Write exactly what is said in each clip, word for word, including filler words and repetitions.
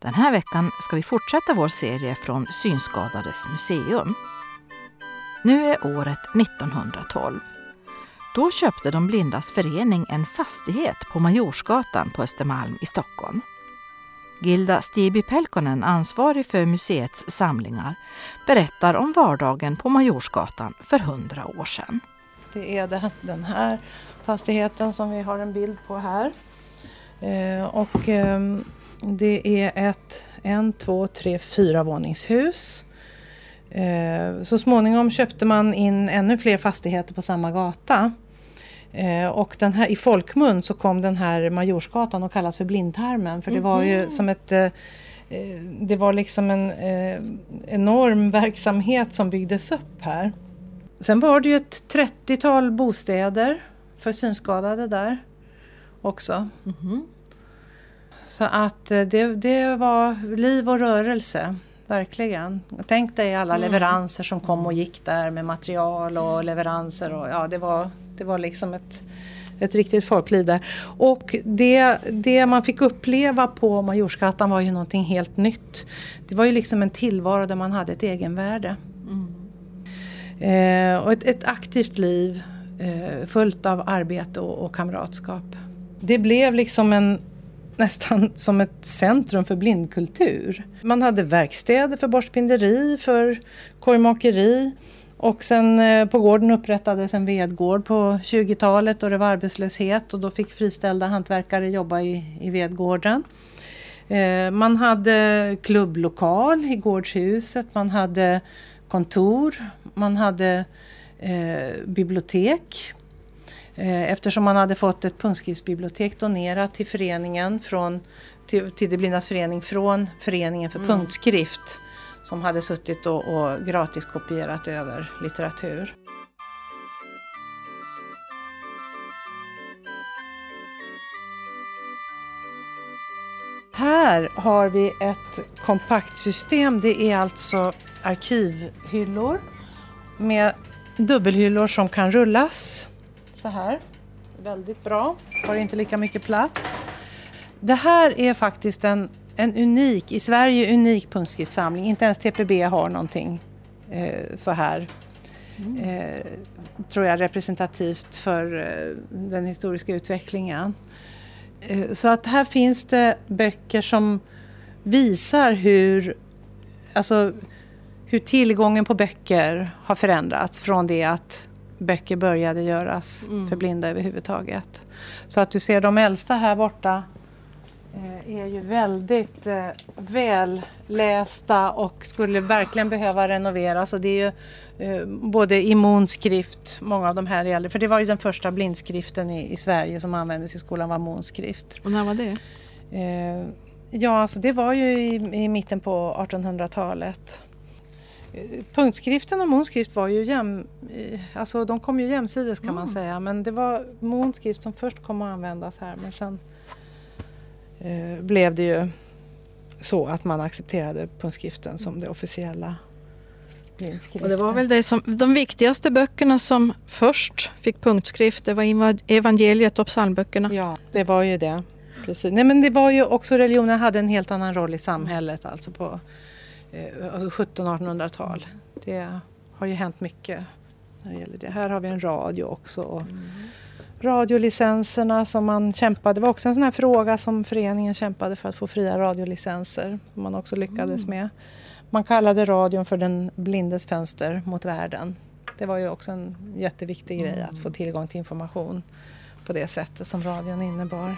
Den här veckan ska vi fortsätta vår serie från Synskadades museum. Nu är året nittonhundratolv. Då köpte de blindas förening en fastighet på Majorsgatan på Östermalm i Stockholm. Gilda Stibi-Pelkonen, ansvarig för museets samlingar, berättar om vardagen på Majorsgatan för hundra år sedan. Det är den här fastigheten som vi har en bild på här. Och det är ett en, två, tre, fyra våningshus. Så småningom köpte man in ännu fler fastigheter på samma gata. Och den här, i folkmun så kom den här Majorsgatan och kallas för Blindtarmen. För det var ju som ett, det var liksom en enorm verksamhet som byggdes upp här. Sen var det ju ett trettiotal bostäder för synskadade där också. Mm-hmm. Så att det, det var liv och rörelse, verkligen. Tänk dig alla mm. leveranser som kom och gick där med material och leveranser. Och, ja, det var, det var liksom ett, ett riktigt folkliv där. Och det, det man fick uppleva på Majorsgatan var ju någonting helt nytt. Det var ju liksom en tillvaro där man hade ett egenvärde. Mm. Eh, och ett, ett aktivt liv eh, fullt av arbete och, och kamratskap. Det blev liksom en nästan som ett centrum för blindkultur. Man hade verkstäder för borstbinderi, för korgmakeri, och sen eh, på gården upprättades en vedgård på tjugotalet och det var arbetslöshet och då fick friställda hantverkare jobba i, i vedgården. Eh, man hade klubblokal i gårdshuset, man hade kontor, man hade eh, bibliotek. Eftersom man hade fått ett punktskriftsbibliotek donerat till föreningen från, till, till det blindas förening från föreningen för mm. punktskrift som hade suttit och, och gratis kopierat över litteratur. Här har vi ett kompaktsystem. Det är alltså arkivhyllor med dubbelhyllor som kan rullas. Så här, väldigt bra, har inte lika mycket plats. Det här är faktiskt en, en unik, i Sverige unik punktskriftssamling. Inte ens T P B har någonting eh, så här. Mm. Eh, tror jag representativt för eh, den historiska utvecklingen. Eh, så att här finns det böcker som visar hur, alltså, hur tillgången på böcker har förändrats från det att böcker började göras mm. för blinda överhuvudtaget. Så att du ser de äldsta här borta eh, är ju väldigt eh, vällästa och skulle verkligen behöva renoveras. Och det är ju eh, både i monskrift, många av de här gäller. För det var ju den första blindskriften i, i Sverige som användes i skolan var monskrift. Och när var det? Eh, ja, alltså det var ju i, i mitten på artonhundratalet. Punktskriften och monskrift var ju jäm, alltså de kom ju jämsides kan mm. man säga, men det var monskrift som först kom att användas här, men sen eh, blev det ju så att man accepterade punktskriften som det officiella blindskriften. Och det var väl det som, de viktigaste böckerna som först fick punktskrift, det var evangeliet och psalmböckerna. Ja, det var ju det. Precis. Nej, men det var ju också, religionen hade en helt annan roll i samhället, alltså på alltså sjuttonhundratal-artonhundratal. Det har ju hänt mycket när det gäller det. Här har vi en radio också. Och mm. radiolicenserna som man kämpade. Det var också en sån här fråga som föreningen kämpade för att få fria radiolicenser. Som man också lyckades mm. med. Man kallade radion för den blindes fönster mot världen. Det var ju också en jätteviktig mm. grej att få tillgång till information på det sättet som radion innebar.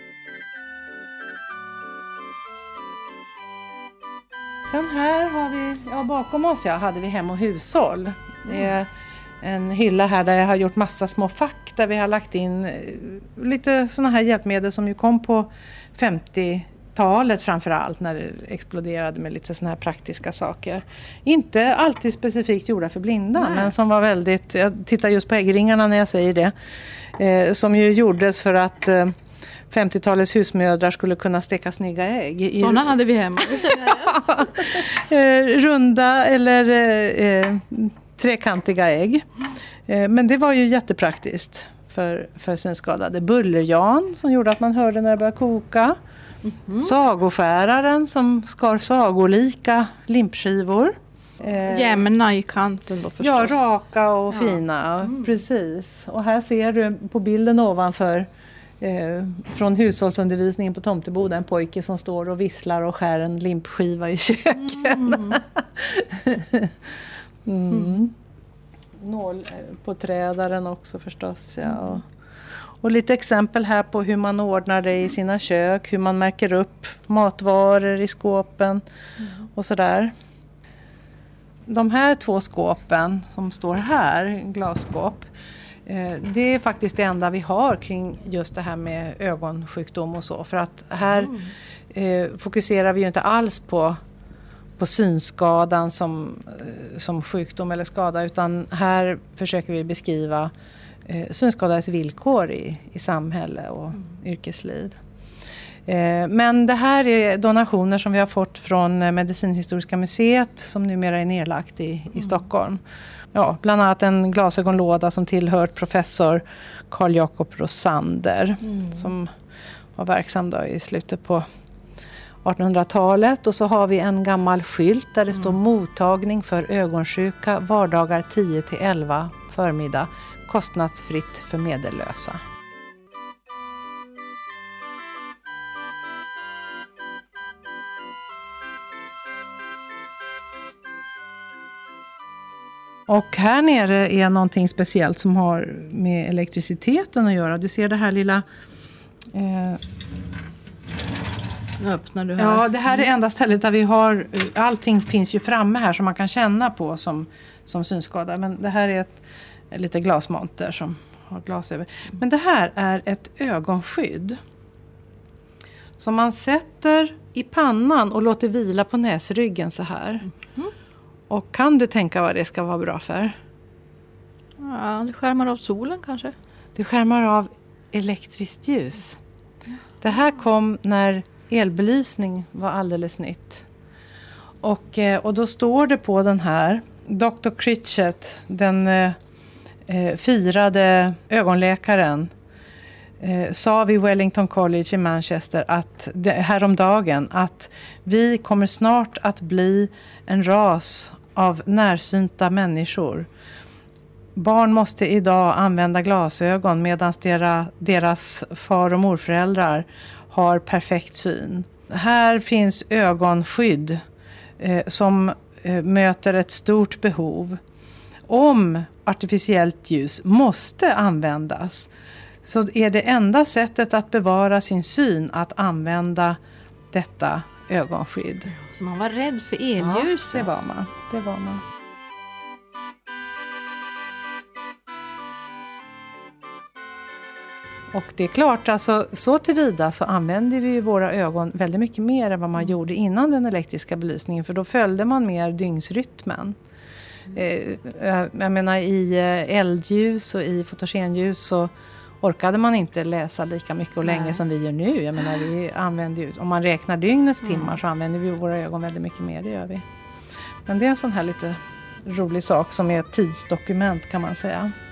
Sen här har vi, ja bakom oss ja, hade vi hem och hushåll. Det är en hylla här där jag har gjort massa små fack där vi har lagt in lite såna här hjälpmedel som ju kom på femtiotalet framförallt när det exploderade med lite såna här praktiska saker. Inte alltid specifikt gjorda för blinda. Nej. Men som var väldigt, jag tittar just på äggringarna när jag säger det, eh, som ju gjordes för att eh, femtiotalets husmödrar skulle kunna steka snygga ägg. Såna hade vi hemma. eh, runda eller eh, trekantiga ägg. Eh, men det var ju jättepraktiskt för, för synskadade. Bullerjan som gjorde att man hörde när det började koka. Mm-hmm. Sagoskäraren som skar sagolika limpskivor. Eh, Jämna i kanten då förstås. Ja, raka och ja. fina. Mm. Precis. Och här ser du på bilden ovanför eh, från hushållsundervisningen på Tomteboda en pojke som står och visslar och skär en limpskiva i köket. Mm. mm. Nål på trädaren också förstås. Ja. Och, och lite exempel här på hur man ordnar det i sina kök. Hur man märker upp matvaror i skåpen mm. och sådär. De här två skåpen som står här, glasskåp, det är faktiskt det enda vi har kring just det här med ögonsjukdom och så. För att här mm. eh, fokuserar vi ju inte alls på, på synskadan som, som sjukdom eller skada, utan här försöker vi beskriva eh, synskadades villkor i, i samhälle och mm. yrkesliv. Men det här är donationer som vi har fått från Medicinhistoriska museet som numera är nedlagt i, i mm. Stockholm. Ja, bland annat en glasögonlåda som tillhört professor Carl Jacob Rosander mm. som var verksam då i slutet på artonhundratalet. Och så har vi en gammal skylt där det mm. står mottagning för ögonsjuka vardagar tio till elva förmiddag, kostnadsfritt för medellösa. Och här nere är någonting speciellt som har med elektriciteten att göra. Du ser det här lilla... Eh, nu öppnar du här. Ja, det här är enda stället där vi har... Allting finns ju framme här som man kan känna på som, som synskada. Men det här är ett, ett lite glasmonter som har glas över. Men det här är ett ögonskydd. Som man sätter i pannan och låter vila på näsryggen så här. Mm. Och kan du tänka vad det ska vara bra för? Ja, det skärmar av solen kanske. Det skärmar av elektriskt ljus. Det här kom när elbelysning var alldeles nytt. Och, och då står det på den här, doktor Critchett, den eh, firade ögonläkaren, eh, sa vid Wellington College i Manchester att det, häromdagen att vi kommer snart att bli en ras av närsynta människor. Barn måste idag använda glasögon medan deras, deras far- och morföräldrar har perfekt syn. Här finns ögonskydd eh, som eh, möter ett stort behov. Om artificiellt ljus måste användas så är det enda sättet att bevara sin syn att använda detta ögonskydd. Så man var rädd för elljus? Ja, det var man. Det var man. Och det är klart, alltså, så tillvida så använder vi ju våra ögon väldigt mycket mer än vad man mm. gjorde innan den elektriska belysningen. För då följde man mer dygnsrytmen. Mm. Eh, jag menar i eldljus och i fotogenljus så orkade man inte läsa lika mycket och länge Nej. Som vi gör nu. Jag menar, vi använder ju, om man räknar dygnets timmar mm. så använder vi våra ögon väldigt mycket mer, det gör vi. Men det är en sån här lite rolig sak som är ett tidsdokument kan man säga.